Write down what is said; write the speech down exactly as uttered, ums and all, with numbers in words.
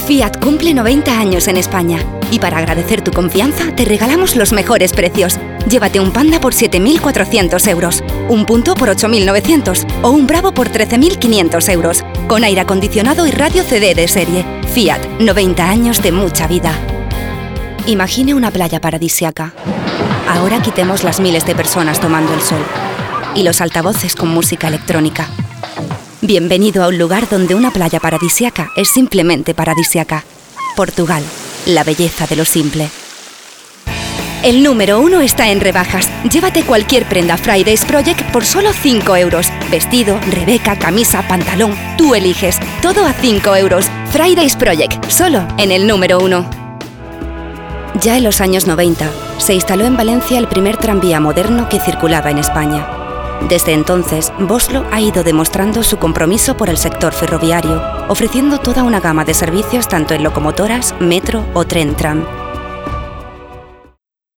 Fiat cumple noventa años en España y para agradecer tu confianza te regalamos los mejores precios. Llévate un Panda por siete mil cuatrocientos euros, un Punto por ocho mil novecientos o un Bravo por trece mil quinientos euros, con aire acondicionado y radio C D de serie. Fiat, noventa años de mucha vida. Imagine una playa paradisíaca. Ahora quitemos las miles de personas tomando el sol y los altavoces con música electrónica. Bienvenido a un lugar donde una playa paradisíaca es simplemente paradisíaca. Portugal, la belleza de lo simple. El número uno está en rebajas. Llévate cualquier prenda Fridays Project por solo cinco euros. Vestido, rebeca, camisa, pantalón, tú eliges. Todo a cinco euros. Fridays Project, solo en el número uno. Ya en los años noventa, se instaló en Valencia el primer tranvía moderno que circulaba en España. Desde entonces, Boslo ha ido demostrando su compromiso por el sector ferroviario, ofreciendo toda una gama de servicios tanto en locomotoras, metro o tren tram.